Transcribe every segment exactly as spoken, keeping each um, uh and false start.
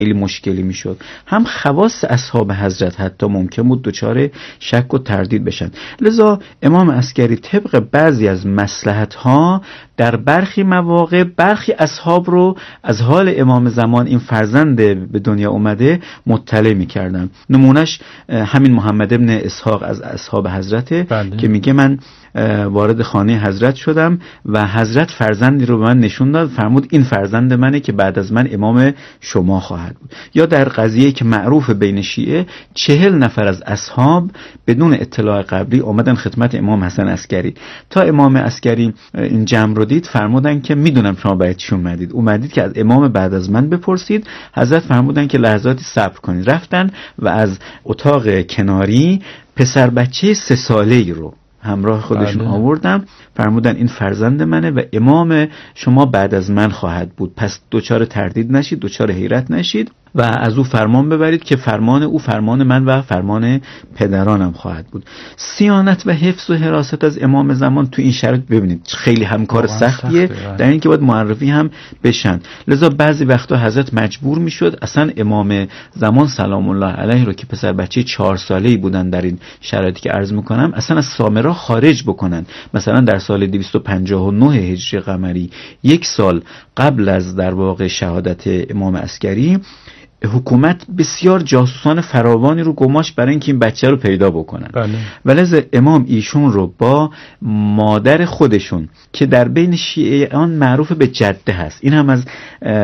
خیلی مشکلی میشد، هم خواص اصحاب حضرت حتی ممکن بود دچار شک و تردید بشن. لذا امام عسکری طبق بعضی از مصلحت‌ها در برخی مواقع برخی اصحاب رو از حال امام زمان، این فرزند به دنیا اومده، مطلع می‌کردن. نمونش همین محمد ابن اسحاق از اصحاب حضرته بله. که میگه من وارد خانه حضرت شدم و حضرت فرزندی رو به من نشون داد، فرمود این فرزند منه که بعد از من امام شما خواهد بود. یا در قضیه که معروف بین شیعه، چهل نفر از اصحاب بدون اطلاع قبلی اومدن خدمت امام حسن عسکری. تا امام عسکری این جمع رو دید فرمودن که میدونم شما باید چی اومدید، اومدید که از امام بعد از من بپرسید. حضرت فرمودن که لحظاتی صبر کنید. رفتن و از اتاق کناری پسر بچه سه ساله‌ای رو همراه خودشون بله. آوردم، فرمودن این فرزند منه و امام شما بعد از من خواهد بود، پس دوچار تردید نشید، دوچار حیرت نشید و از او فرمان ببرید که فرمان او فرمان من و فرمان پدرانم خواهد بود. صیانت و حفظ و حراست از امام زمان تو این شرایط ببینید خیلی هم کار سختیه، در این که باید معرفی هم بشن. لذا بعضی وقتا حضرت مجبور میشد اصلا امام زمان سلام الله علیه رو که پسر بچه چهار ساله‌ای بودن در این شرایطی که عرض میکنم اصلا از سامرا خارج بکنن. مثلا در سال دویست و پنجاه و نه هجری قمری، یک سال قبل از در واقع شهادت امام عسکری، حکومت بسیار جاسوسان فراوانی رو گماشت برای اینکه این بچه رو پیدا بکنن. بله. ولذا امام ایشون رو با مادر خودشون که در بین شیعه آن معروف به جده هست، این هم از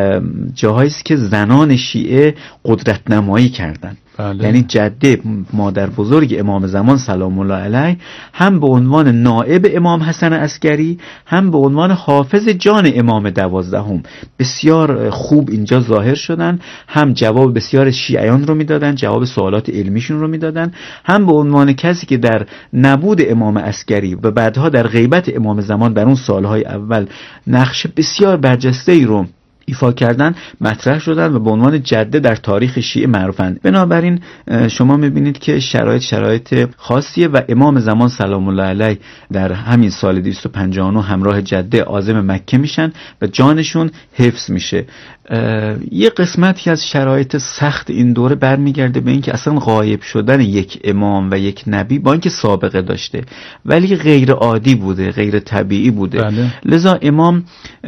جاهایی است که زنان شیعه قدرت نمایی کردن. بله. یعنی جده مادر بزرگ امام زمان سلام الله علیه هم به عنوان نائب امام حسن عسکری هم به عنوان حافظ جان امام دوازدهم بسیار خوب اینجا ظاهر شدن، هم جواب بسیار شیعیان رو میدادن، جواب سوالات علمیشون رو میدادن، هم به عنوان کسی که در نبود امام عسکری و بعدها در غیبت امام زمان در اون سالهای اول نقش بسیار برجسته‌ای رو ایفا کردن مطرح شدن و به عنوان جده در تاریخ شیعه معروفند. بنابراین شما میبینید که شرایط شرایط خاصیه و امام زمان سلام الله علیه در همین سال دویست و پنجاه و نه همراه جده عازم مکه میشن و جانشون حفظ میشه. یه قسمتی از شرایط سخت این دوره برمیگرده به اینکه اصلا غایب شدن یک امام و یک نبی با اینکه سابقه داشته ولی غیر عادی بوده، غیر طبیعی بوده. بله. لذا امام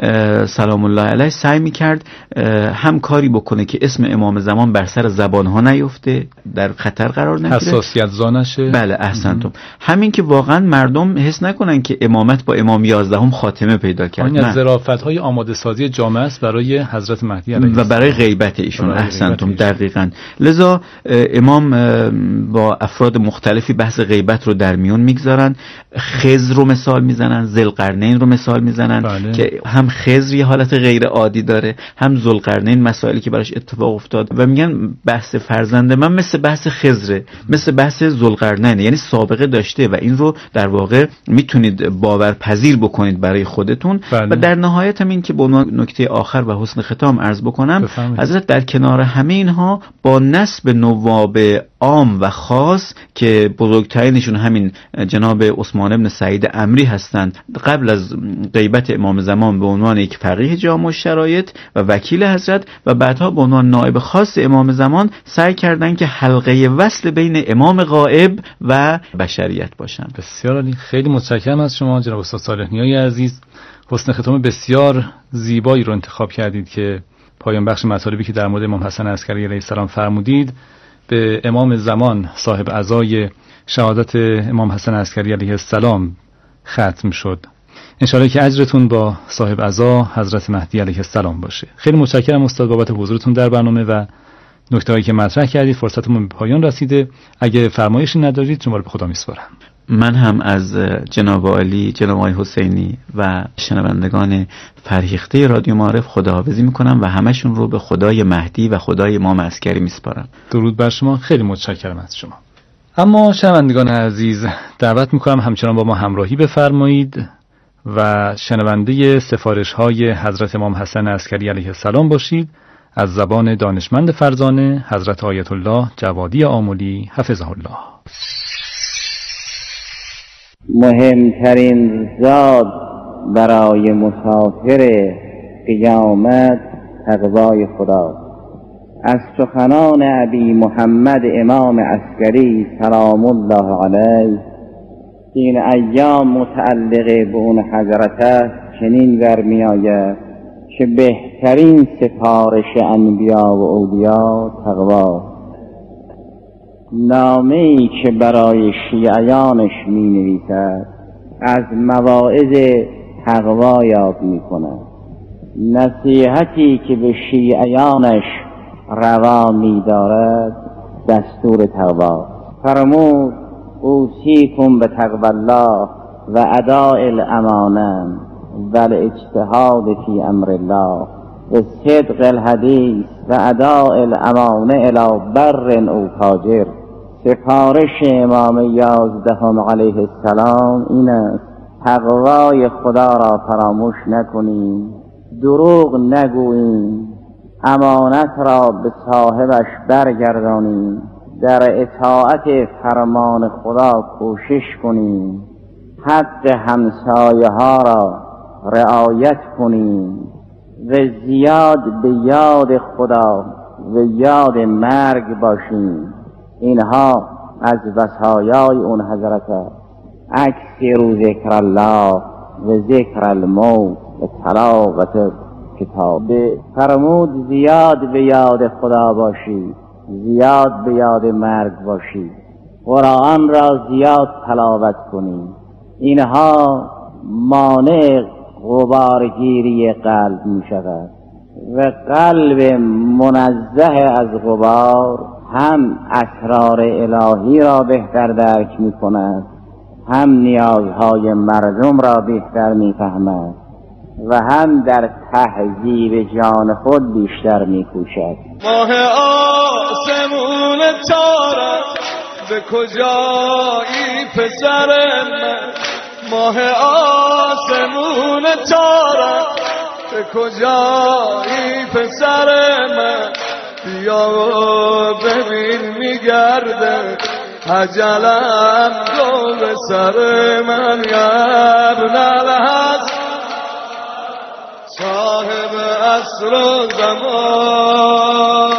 سلام الله علیه سعی میکرد هم کاری بکنه که اسم امام زمان بر سر زبانها نیفته، در خطر قرار نگیره، حساسیت زانشه. بله احسنتم. همین که واقعا مردم حس نکنن که امامت با امام یازدهم خاتمه پیدا کرد. این از ظرافت‌های آماده سازی جامعه است برای حضرت مهدی علیه السلام و برای غیبت ایشون. احسنتم، دقیقاً. لذا امام با افراد مختلفی بحث غیبت رو در میون میگذارن. خضر رو مثال میزنن، ذوالقرنین رو مثال میزنن. بله. که هم خضر یه حالت غیر عادی داره، هم ذوالقرنین مسائلی که براش اتفاق افتاد و میگن بحث فرزند من مثل بحث خضره، مثل بحث ذوالقرنین، یعنی سابقه داشته و این رو در واقع میتونید باورپذیر بکنید برای خودتون. بله. و در نهایت هم این که به عنوان نکته آخر و حسن ختام عرض بکنم، بفهمید. حضرت در کنار همه اینها با نسب نواب عام و خاص که بزرگترینشون همین جناب عثمان ابن سعید عمری هستند، قبل از غیبت امام زمان به عنوان یک فقیه جامع الشرایط و وکیل حضرت و بعدها به عنوان نائب خاص امام زمان سعی کردند که حلقه وصل بین امام غائب و بشریت باشند. بسیار عالی، خیلی متشکرم از شما جناب استاد صالح نیایی عزیز. حسن ختام بسیار زیبایی رو انتخاب کردید که پایان بخش مطالبی که در مورد امام حسن عسکری علیه السلام فرمودید به امام زمان صاحب عزای شهادت امام حسن عسکری علیه السلام ختم شد. انشاءالله که اجرتون با صاحب عزا حضرت مهدی علیه السلام باشه. خیلی متشکرم استاد بابت حضورتون در برنامه و نکته‌هایی که مطرح کردید. فرصتمون به پایان رسیده. اگه فرمایشی ندارید شما رو به خدا میسپارم. من هم از جناب عالی جناب آقای حسینی و شنوندگان فرهیخته رادیو معارف خداحافظی میکنم و همشون رو به خدای مهدی و خدای امام عسکری میسپارم. درود بر شما، خیلی متشکرم از شما. اما شنوندگان عزیز دعوت میکنم همچنان با ما همراهی بفرمایید و شنونده سفارش های حضرت امام حسن عسکری علیه السلام باشید از زبان دانشمند فرزانه حضرت آیت الله جوادی آملی حفظه الله. مهمترین زاد برای مسافر قیامت تقوای خدا. از سخنان ابی محمد امام عسکری سلام الله علیه این ایام متعلق به اون حضرت است چنین در می آید که بهترین سفارش انبیا و اولیا تقوا. نامه‌ای که برای شیعیانش می نویسد از مواعظ تقوا یاد می کند. نصیحتی که به شیعیانش روا می دارد دستور تقوا. فرمود اوصیکم به تقوی الله و اداء الامانه و الاجتهاد فی امر الله و صدق الحدیث و اداء الامانه الی بر او فاجر. سفارش امام یازدهم علیه السلام این است تقوای خدا را فراموش نکنیم، دروغ نگوییم، امانت را به صاحبش برگردانیم، در اطاعت فرمان خدا کوشش کنیم، حق همسایه ها را رعایت کنیم و زیاد به یاد خدا و یاد مرگ باشیم. اینها از وصایای اون حضرت است. اکثر ذکر الله و ذکر الموت و تلاوت کتاب. فرمود زیاد به یاد خدا باشید، زیاد به یاد مرگ باشید، قرآن را زیاد تلاوت کنید. اینها مانع غبارگیری قلب می شود و قلب منزه از غبار هم اسرار الهی را بهتر درک می کند، هم نیازهای مردم را بهتر می فهمد و هم در تهذیب جان خود بیشتر می کوشد. ماه آسمون تارم به کجایی پسر من، ماه آسمون تارم به کجایی پسر من، بیا ببین میگرده عجلم دور سر من. یا ابن الحسن صاحب عصر و زمان،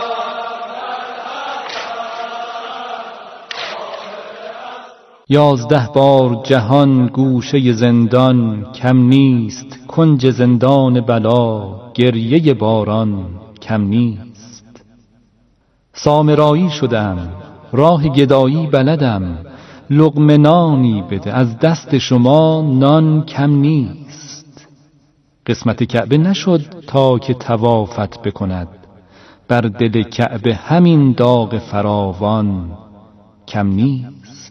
یازده بار جهان گوشه زندان کم نیست، کنج زندان بلا گریه باران کم نیست. سامرایی شدم راه گدایی بلدم، لقمه نانی بده از دست شما نان کم نیست. قسمت کعبه نشد تا که طوافت بکند، بر دل کعبه همین داغ فراوان کم نیست.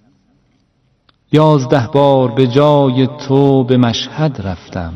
یازده بار به جای تو به مشهد رفتم،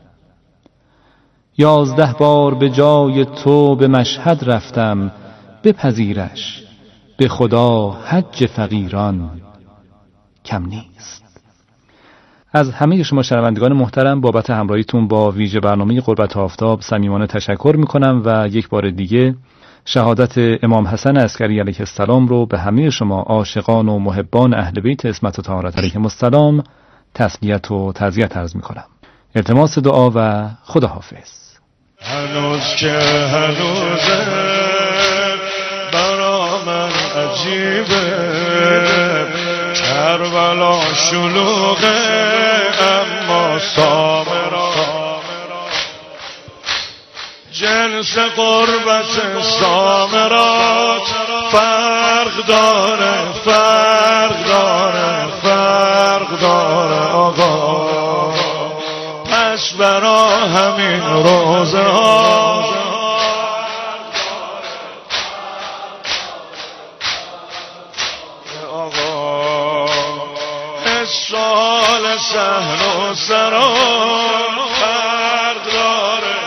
یازده بار به جای تو به مشهد رفتم، بپذیرش به خدا حج فقیران کم نیست. از همه شما شنوندگان محترم بابت همراهیتون با ویژه برنامه قربت آفتاب صمیمانه تشکر میکنم و یک بار دیگه شهادت امام حسن عسکری علیه السلام رو به همه شما عاشقان و محبان اهل بیت عصمت و طهارت علیهم السلام تسلیت و تعزیت عرض میکنم. التماس دعا و خداحافظ. هنوز که هنوزه برا من عجیبه، کربلا شلوغه اما سامرا جنس قربت سامرات فرق داره، فرق داره، فرق داره آقا. پس برا همین روزه ها آقا سال سهل و سران فرق داره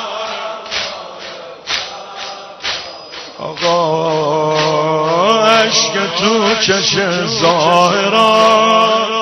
آقا. عشق تو چش ظاهران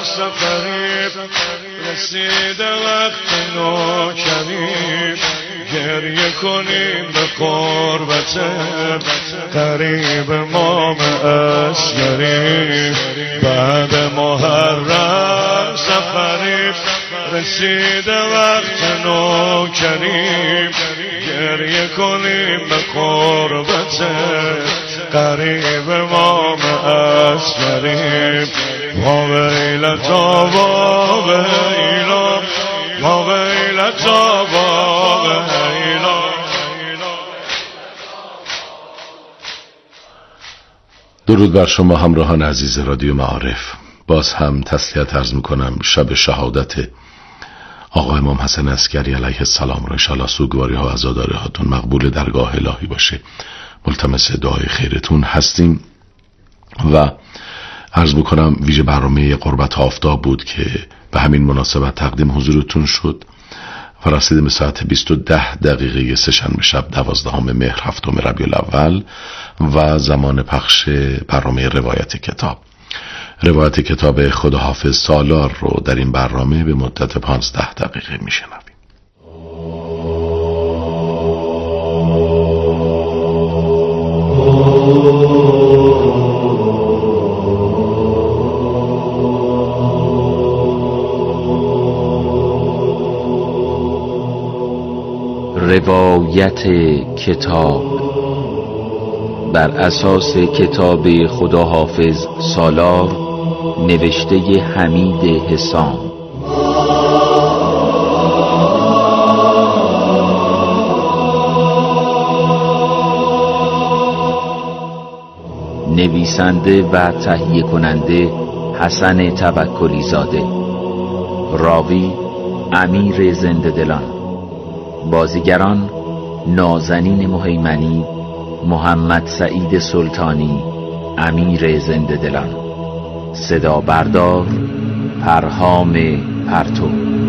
رسیده وقت نوکمی گریه کنیم به قربت قریب امام عسکری. بعد محرم سفریم رسیده وقت نوکریم، گریه کنیم به قربت قریب امام عسکری. ما ویلتا ما ویلا ما ویلتا ما ویلا. درود بر شما همراهان عزیز رادیو معارف. باز هم تسلیت عرض میکنم شب شهادت آقا امام حسن عسکری علیه السلام رو انشاءالله سوگواری ها و عزاداری هاتون مقبول درگاه الهی باشه. ملتمس دعای خیرتون هستیم و عرض بکنم ویژه برنامه قربت آفتاب بود که به همین مناسبت تقدیم حضورتون شد و رسیدیم به ساعت بیست و ده دقیقه سه‌شنبه شب دوازدهم مهر هفتم ربیع الاول و زمان پخش برنامه روایت کتاب. روایت کتاب خداحافظ سالار رو در این برنامه به مدت پانزده دقیقه میشنویم. روایت کتاب بر اساس کتاب خداحافظ سالار نوشته حمید حسام. نویسنده و تهیه کننده حسن توکلی زاده. راوی امیر زنده دلان. بازیگران نازنین مهیمنی، محمد سعید سلطانی، امیر زنده دلان. صدا بردار پرهام پرتو.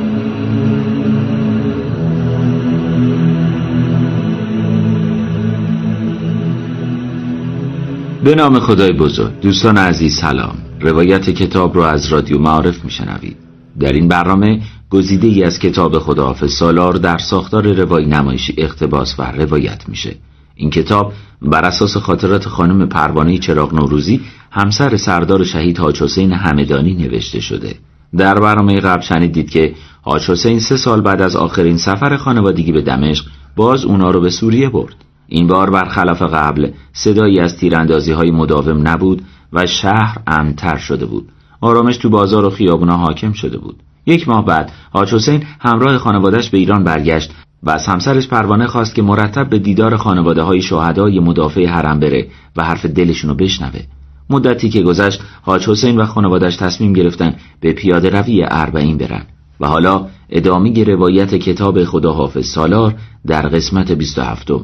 به نام خدای بزرگ. دوستان عزیز سلام. روایت کتاب رو از رادیو معارف میشنوید. در این برنامه گزیده ای از کتاب خداحافظ سالار در ساختار روایی نمایشی اقتباس و روایت میشه. این کتاب بر اساس خاطرات خانم پروانه چراغ نوروزی، همسر سردار شهید حاج حسین همدانی نوشته شده. در برنامه قبل شنیدید که حاج حسین سه سال بعد از آخرین سفر خانوادگی به دمشق باز اونا رو به سوریه برد. این بار برخلاف قبل صدایی از تیراندازی‌های مداوم نبود و شهر امن‌تر شده بود. آرامش تو بازار و خیابونا حاکم شده بود. یک ماه بعد حاج حسین همراه خانواده‌اش به ایران برگشت و از همسرش پروانه خواست که مرتب به دیدار خانواده‌های شهدای مدافع حرم بره و حرف دلشونو بشنوه. مدتی که گذشت حاج حسین و خانواده‌اش تصمیم گرفتن به پیاده روی اربعین برن و حالا ادامه روایت کتاب خداحافظ سالار در قسمت بیست و هفتم.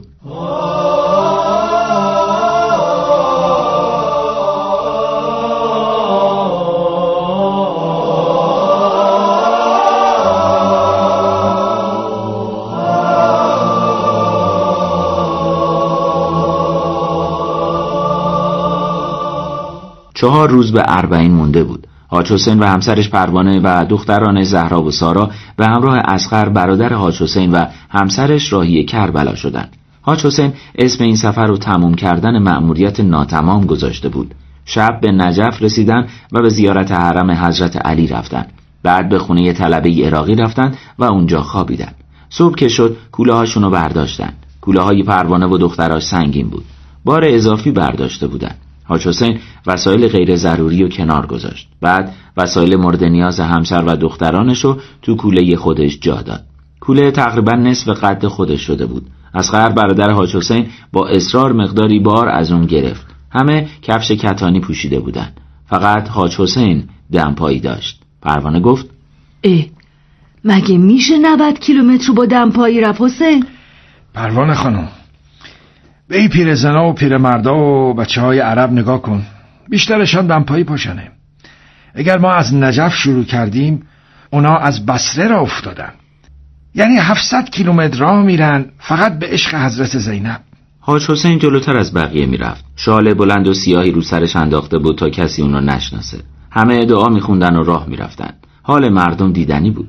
چهار روز به اربعین مونده بود. حاج حسین و همسرش پروانه و دختران زهرا و سارا به همراه اصغر برادر حاج حسین و همسرش راهی کربلا شدند. حاج حسین اسم این سفر رو تموم کردن مأموریت ناتمام گذاشته بود. شب به نجف رسیدن و به زیارت حرم حضرت علی رفتن. بعد به خونه طلبه عراقی رفتن و اونجا خوابیدن. صبح که شد کوله هاشون رو برداشتن. کوله های پروانه و دختراش سنگین بود. بار اضافی برداشته بودن. حاج حسین وسایل غیر ضروری رو کنار گذاشت. بعد وسایل مورد نیاز همسر و دخترانش رو تو کوله خودش جا داد. کوله تقریبا نصف قد خودش شده بود. اصغر برادر حاج حسین با اصرار مقداری بار از اون گرفت. همه کفش کتانی پوشیده بودن. فقط حاج حسین دمپایی داشت. پروانه گفت: اه مگه میشه نود کیلومتر رو با دمپایی رفت حسین؟ پروانه خانم، به این پیرزنا و پیرمردا و بچه های عرب نگاه کن، بیشترشان دمپایی پاشنه. اگر ما از نجف شروع کردیم اونا از بصره را افتادن، یعنی هفتصد کیلومتر راه میرن فقط به عشق حضرت زینب. حاج حسین جلوتر از بقیه میرفت. شال بلند و سیاهی رو سرش انداخته بود تا کسی اونو نشناسه. همه دعا میخوندن و راه میرفتن. حال مردم دیدنی بود.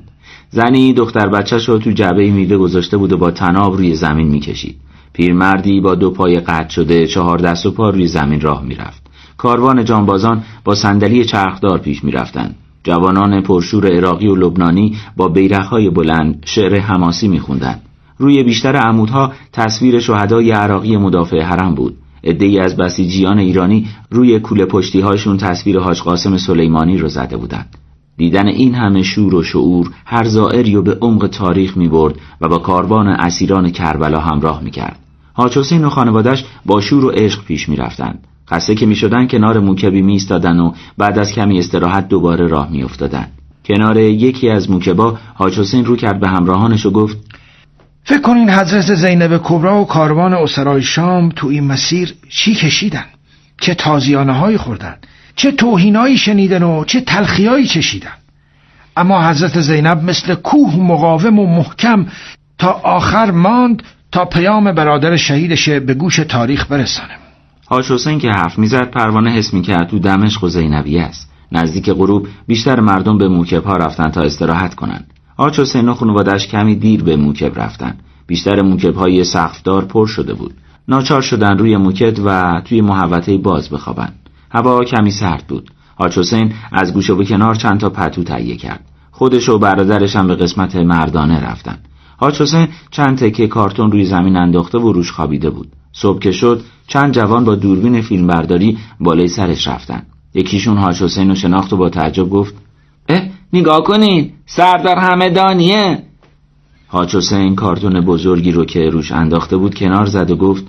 زنی دختر بچه‌ش رو تو جعبه میوه گذاشته بود و با طناب روی زمین میکشید. پیرمردی با دو پای قطع شده چهار دست و پا روی زمین راه میرفت. کاروان جانبازان با صندلی چرخدار پیش میرفتند. جوانان پرشور عراقی و لبنانی با بیرق‌های بلند شعر حماسی میخوندند. روی بیشتر عمودها تصویر شهدای عراقی مدافع حرم بود. عده‌ای از بسیجیان ایرانی روی کوله پشتی‌هاشون تصویر حاج قاسم سلیمانی رو زده بودند. دیدن این همه شور و شعور هر زائری رو به عمق تاریخ می‌برد و با کاروان اسیران کربلا همراه می‌کرد. حاج حسین و خانواده‌اش با شور و عشق پیش می‌رفتند. خسته که می‌شدن کنار موکبی می‌ایستادن و بعد از کمی استراحت دوباره راه می‌افتادند. کنار یکی از موکبا حاج حسین رو کرد به همراهانش و گفت: فکر کنین حضرت زینب کبرا و کاروان اسرای شام تو این مسیر چی کشیدن؟ چه تازیانه‌هایی خوردن؟ چه توهینایی شنیدن و چه تلخیایی چشیدن؟ اما حضرت زینب مثل کوه مقاوم و محکم تا آخر ماند تا پیام برادر شهیدش به گوش تاریخ برسانه. حاج حسین که حرف میزد پروانه حس میکرد تو دمشق و زینبیه است. نزدیک غروب بیشتر مردم به موکب‌ها رفتن تا استراحت کنن. حاج حسین و خانواده‌اش کمی دیر به موکب رفتن. بیشتر موکب‌های سقفدار پر شده بود. ناچار شدن روی موکب و توی محوطه باز بخوابن. هوا کمی سرد بود. حاج حسین از گوشه و کنار چند تا پتو تهیه کرد. خودش و برادرش هم به قسمت مردانه رفتن. حاج حسین چند تکه کارتون روی زمین انداخته و روش خوابیده بود. صبح که شد چند جوان با دوربین فیلمبرداری بالای سرش رفتن. یکیشون حاج حسین رو شناخت و با تعجب گفت: اه نگاه کنین، سردار همدانیه. حاج حسین کارتون بزرگی رو که روش انداخته بود کنار زد و گفت: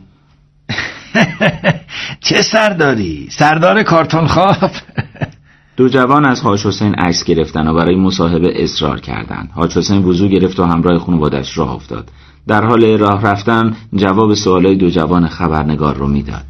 چه سرداری؟ سردار کارتون خواب. دو جوان از حاج حسین عکس گرفتن و برای مصاحبه اصرار کردند. حاج حسین وضو گرفت و همراه خانواده‌اش راه افتاد. در حال راه رفتن جواب سوالای دو جوان خبرنگار رو میداد.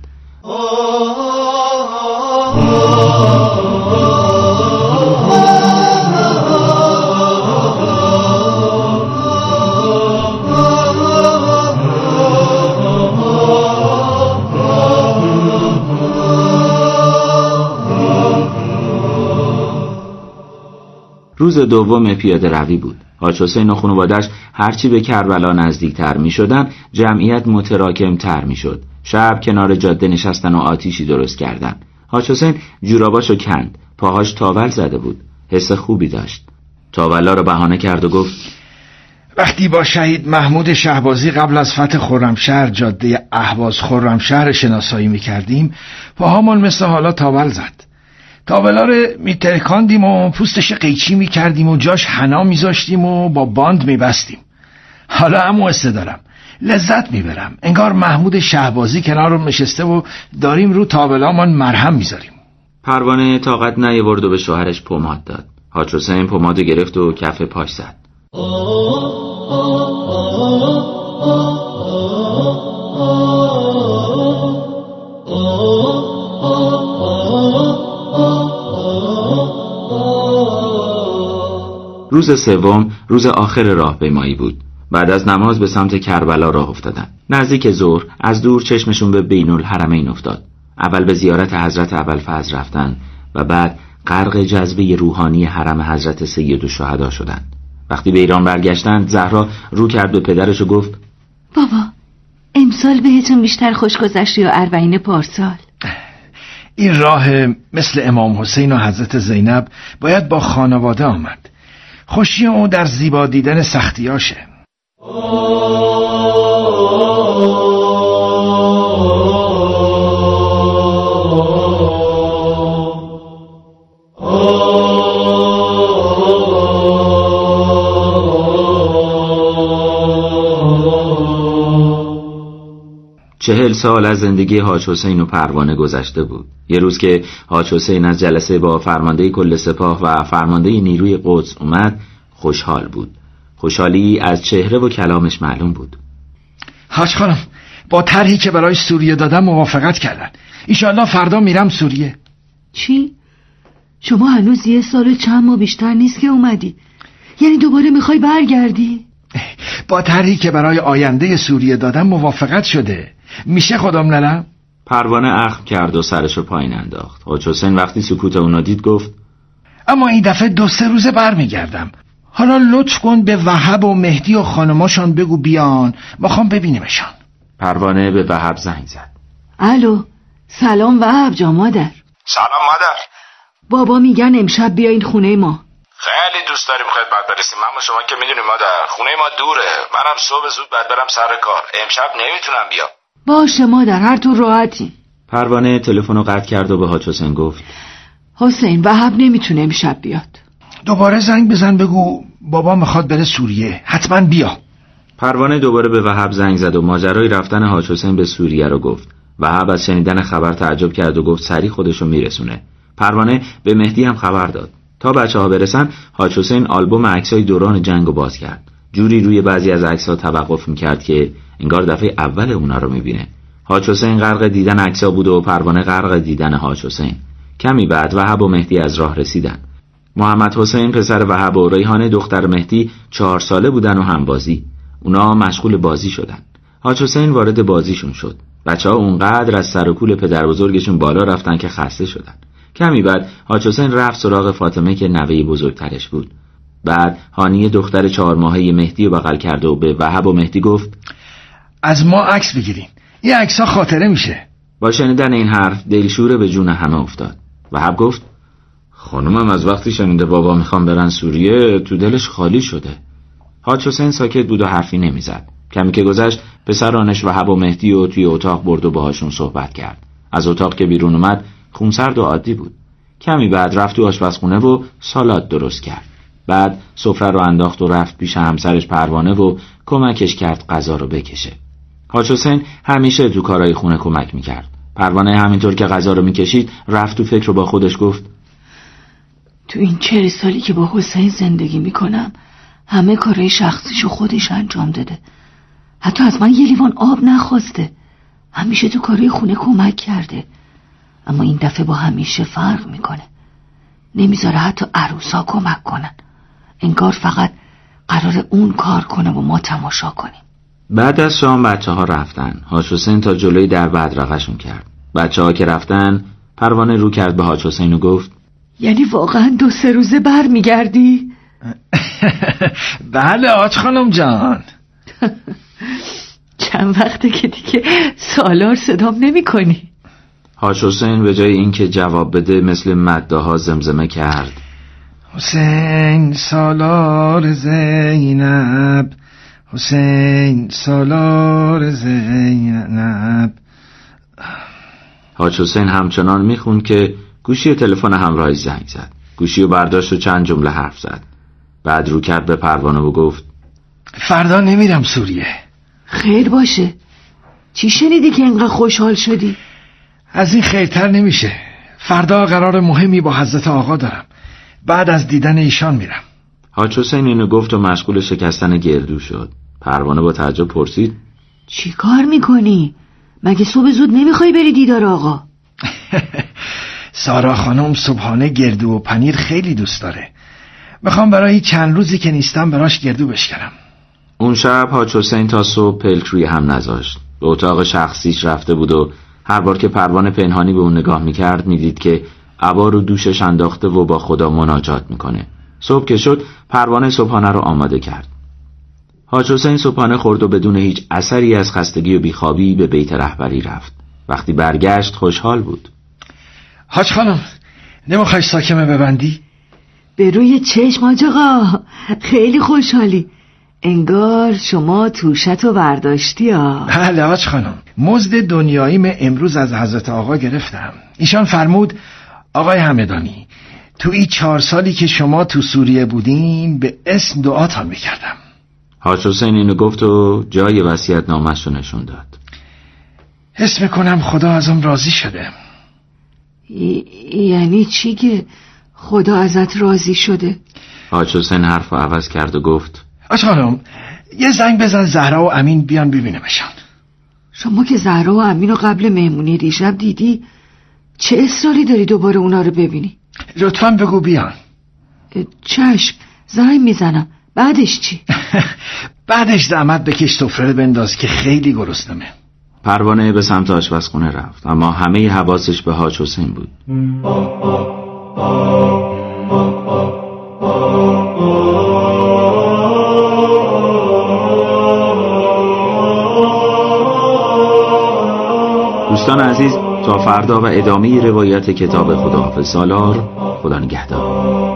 روز دوم پیاده روی بود. حاج حسین و خانواده‌اش هرچی به کربلا نزدیکتر می شدن جمعیت متراکم تر می شد. شب کنار جاده نشستن و آتیشی درست کردن. حاج حسین جوراباشو کند. پاهاش تاول زده بود. حس خوبی داشت. تاولا رو بهانه کرد و گفت: وقتی با شهید محمود شهبازی قبل از فتح خرمشهر جاده اهواز خرمشهر شناسایی می کردیم پاهامون مثل حالا تاول زد. تاولا رو میترکاندیم و پوستش قیچی میکردیم و جاش حنا میذاشتیم و با باند میبستیم. حالا همو حسه دارم، لذت میبرم. انگار محمود شهبازی کنارم نشسته و داریم رو تاولامان مرهم میذاریم. پروانه طاقت نیاورد و به شوهرش پماد داد. حاج حسین پماد گرفت و کف پاش زد. روز سوم روز آخر راهپیمایی بود. بعد از نماز به سمت کربلا راه افتادن. نزدیک ظهر از دور چشمشون به بین الحرمین افتاد. اول به زیارت حضرت ابوالفضل رفتن و بعد غرق جذبه روحانی حرم حضرت سیدالشهدا شدند. وقتی به ایران برگشتند زهرا رو کرد به پدرش و گفت: بابا امسال بهتون بیشتر خوش گذشت یا اربعین پارسال؟ این راه مثل امام حسین و حضرت زینب باید با خانواده آمد. خوشی اون در زیبا دیدن سختیاشه. چهل سال از زندگی حاج حسین و پروانه گذشته بود. یه روز که حاج حسین از جلسه با فرمانده کل سپاه و فرمانده نیروی قدس اومد خوشحال بود. خوشحالی از چهره و کلامش معلوم بود. حاج خانم با طرحی که برای سوریه دادم موافقت کردن. ایشالله فردا میرم سوریه. چی؟ شما هنوز یه سال و چند ماه بیشتر نیست که اومدی؟ یعنی دوباره میخوای برگردی؟ با طرحی که برای آینده سوریه دادم موافقت شده. میشه خودم نرم؟ پروانه اخم کرد و سرشو پایین انداخت. حاج حسین وقتی سکوت اونو دید گفت: اما این دفعه دو سه روزه برمیگردم. حالا لطف کن به وهب و مهدی و خانماشان بگو بیان، میخوام ببینیمشان. پروانه به وهب زنگ زد. الو، سلام وهب جان. مادر. سلام مادر. بابا میگن امشب بیاین خونه ما. خیلی دوست داریم خدمت برسیم، اما شما که میدونی مادر خونه ما دوره. منم صبح زود باید برم سر کار، امشب نمیتونم بیام. باشه مادر، هر طور راحتی. پروانه تلفن رو قطع کرد و به حاج حسین گفت حسین وهب نمیتونه امشب بیاد. دوباره زنگ بزن بگو بابا میخواد بره سوریه، حتما بیا. پروانه دوباره به وهب زنگ زد و ماجرای رفتن حاج حسین به سوریه رو گفت. وهب از شنیدن خبر تعجب کرد و گفت سریع خودشو میرسونه. پروانه به مهدی هم خبر داد. تا بچه‌ها برسن حاج حسین آلبوم عکسای دوران جنگو باز کرد. جوری روی بعضی از عکس‌ها توقف می‌کرد که انگار دفعه اول اونا رو می‌بینه. حاج حسین غرق دیدن عکس‌ها بود و پروانه غرق دیدن حاج حسین. کمی بعد وهب و مهدی از راه رسیدن. محمد حسین پسر وهب و ریحانه دختر مهدی چهار ساله بودن و هم بازی. اونا مشغول بازی شدن. حاج حسین وارد بازیشون شد. بچه‌ها اونقدر از سر و کول پدر بزرگشون بالا رفتن که خسته شدن. کمی بعد حاج حسین رفت سراغ فاطمه که نوه بزرگترش بود. بعد هانی دختر چهار ماهه مهدی رو بغل کرد و به وهب و مهدی گفت از ما عکس بگیرین، این عکس‌ها خاطره میشه. با شنیدن این حرف دلشوره به جون همه افتاد. وهب گفت خانومم از وقتی شنیده بابا میخوام برن سوریه تو دلش خالی شده. حاج حسین ساکت بود و حرفی نمیزد. کمی که گذشت پسرانش وهب و مهدی رو توی اتاق برد و باهاشون صحبت کرد. از اتاق که بیرون اومد خونسرد و عادی بود. کمی بعد رفت تو آشپزخونه و سالاد درست کرد. بعد سفره رو انداخت و رفت پیش همسرش پروانه و کمکش کرد غذا رو بکشه. حاج حسین همیشه تو کارهای خونه کمک میکرد. پروانه همینطور که غذا رو میکشید رفت تو فکر و با خودش گفت تو این چهل سالی که با حسین زندگی میکنم همه کارهای شخصیشو خودش انجام داده. حتی از من یه لیوان آب نخواسته. همیشه تو کارهای خونه کمک کرده. اما این دفعه با همیشه فرق میکنه. نمیذاره حتی عروسا کمک کنن. انگار فقط قرار اون کار کنه و ما تماشا کنیم. بعد از شام بچه ها رفتن. حاج حسین تا جلوی در بدرقه‌شون کرد. بچه ها که رفتن پروانه رو کرد به حاج حسین و گفت یعنی واقعا دو سه روزه بر میگردی؟ بله آج خانم جان. چند وقته که دیگه سالار صدام نمی کنی. حاج حسین به جای اینکه جواب بده مثل مداها زمزمه کرد حسین سالار زینب، حسین سالار زینب. حاج حسین همچنان میخوند که گوشی تلفن همراهی زنگ زد. گوشی رو برداشت و چند جمله حرف زد. بعد رو کرد به پروانه و گفت فردا نمیرم سوریه. خیر باشه. چی شنیدی که اینقدر خوشحال شدی؟ از این خیرتر نمیشه. فردا قرار مهمی با حضرت آقا دارم. بعد از دیدن ایشان میرم. حاج حسین اینو گفت و مشغول شکستن گردو شد. پروانه با تعجب پرسید چی کار میکنی؟ مگه صبح زود نمیخوای بری دیدار آقا؟ سارا خانم صبحانه گردو و پنیر خیلی دوست داره. میخوام برای چند روزی که نیستم براش گردو بشکنم. اون شب حاج حسین تا صبح پلک روی هم نذاشت. به اتاق شخصیش رفته بود و هر بار که پروانه پنهانی به اون نگاه میکرد میدید که عبا رو دوشش انداخته و با خدا مناجات میکنه. صبح که شد پروانه صبحانه رو آماده کرد. حاج حسین صبحانه خورد و بدون هیچ اثری از خستگی و بیخوابی به بیت رهبری رفت. وقتی برگشت خوشحال بود. حاج خانم نمیخوای ساکمه ببندی؟ به روی چشم حاج آقا، خیلی خوشحالی. انگار شما توشتو برداشتی ها. بله حاج خانم، مزد دنیاییم امروز از حضرت آقا گرفتم. ایشان فرمود آقای همدانی تو این چهار سالی که شما تو سوریه بودین به اسم دعاتان میکردم. حاج حسین اینو گفت و جای وصیت نامش رو نشون داد. حس میکنم خدا ازم راضی شده. ی... یعنی چی که خدا ازت راضی شده؟ حاج حسین حرف رو عوض کرد و گفت حاج خانم یه زنگ بزن زهرا و امین بیان ببینمشان. شما که زهرا و امین رو قبل مهمونی دیشب دیدی، چه اصراری داری دوباره اونا رو ببینی؟ لطفاً بگو بیان. چشم، زنگ میزنم. بعدش چی؟ بعدش زحمت بکش سفره بنداز که خیلی گرسنمه. پروانه به سمت آشپزخونه رفت اما همه حواسش به حاج حسین بود. آه آه آه آه آه آه تا فردا و ادامه روایت کتاب خداحافظ سالار. خدا نگهدار.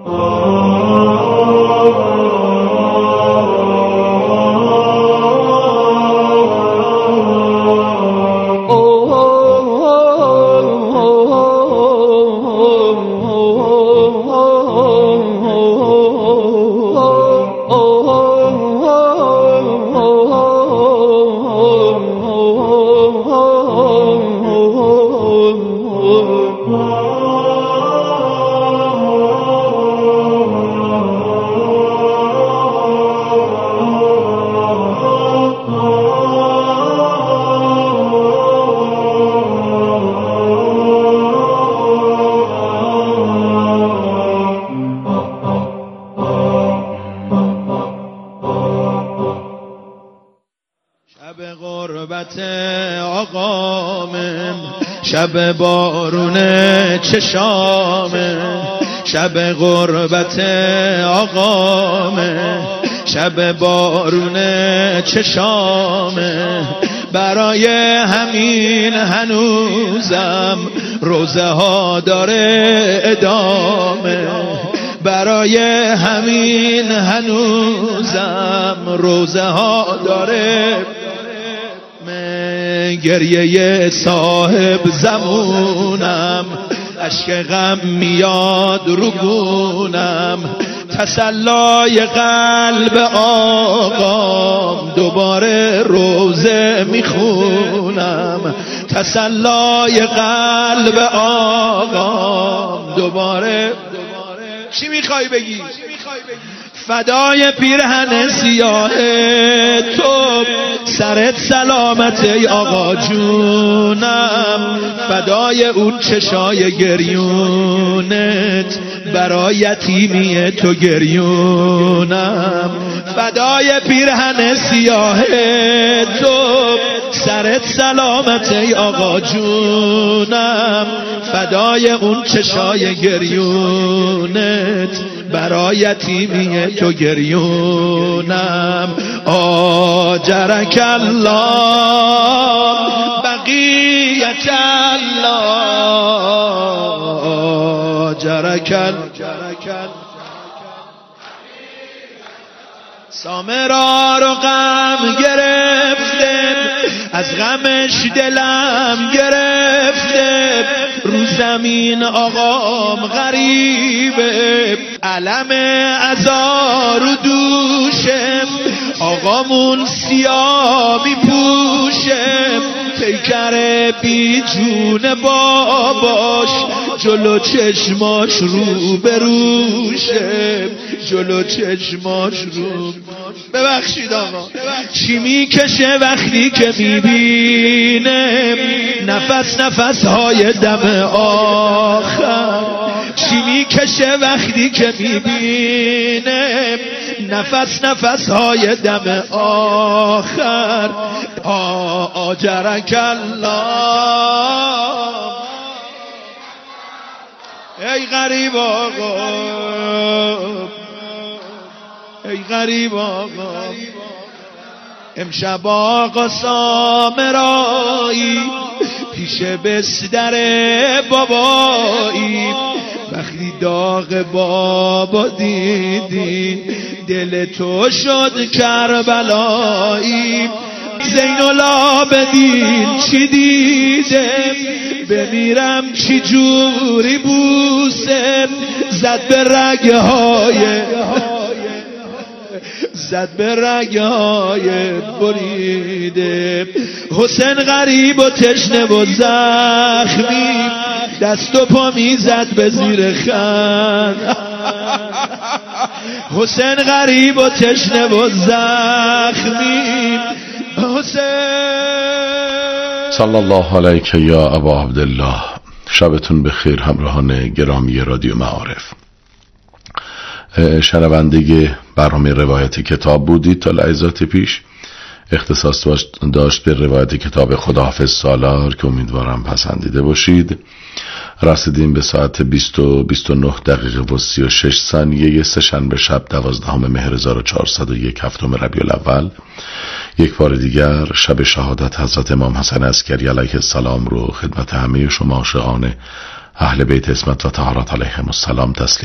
شب بارون چشامه، شب غربت آقامه، شب بارون چشامه، برای همین هنوزم روزه ها داره ادامه، برای همین هنوزم روزه ها داره. گریه صاحب زمونم، اشک غم میاد رو گونم، تسلای قلب آقام دوباره روزه میخونم، تسلای قلب آقام دوباره. چی میخوای بگی؟ فدای پیرهن سیاه تو، سرت سلامت ای آقا جونم، فدای اون چشای گریونت، برای یتیمی تو گریونم، فدای پیرهن سیاه تو، سرت سلامت ای آقا جونم، فدای اون چشای گریونت، برای یتیمی تو گریونم. آجرک الله بقیت الله، آجرک الله. سامرا رو غم گرفته، از غمش دلم گرفته، رو زمین آقام غریبه، علم عزا رو دوشه، آقامون سیاه می پوشه، پیکر بی جون باباش، جلو چشماش رو بروشه، جلو چشماش رو. ببخشید آقا، چی میکشه وقتی که میبینه نفس نفس های دم آخر، چی میکشه وقتی که میبینه نفس نفس های دم آخر. آجرک الله ای غریب آقا، ای غریب آقا، امشب آقا سامرایی پیش بستر بابایی، وقتی داغ بابا دیدی دل تو شد کربلایی. زین العابدین چی دیده بمیرم چی جوری بوسه، زد به رگه های زد به رگه های بریده. حسین غریب و تشنه و زخمی، دست و پا میزد به زیر خند. حسین غریب و تشنه و زخمی، حسین. صلی الله علیک یا ابا عبدالله. شبتون بخیر همراهان گرامی رادیو معارف. شنونده برنامه روایت کتاب بودید تا لحظات پیش. اختصاص داشت به روایت کتاب خداحافظ سالار که امیدوارم پسندیده باشید. رسیدیم به ساعت بیست و بیست و نه دقیقه و سی و شش ثانیه سه‌شنبه شب دوازدهم مهر هزار و چهارصد و یک هفتم ربیع الاول یک بار دیگر شب شهادت حضرت امام حسن عسکری علیه السلام رو خدمت همه شما عاشقان اهل بیت عصمت و طهارت علیهم السلام تسلیت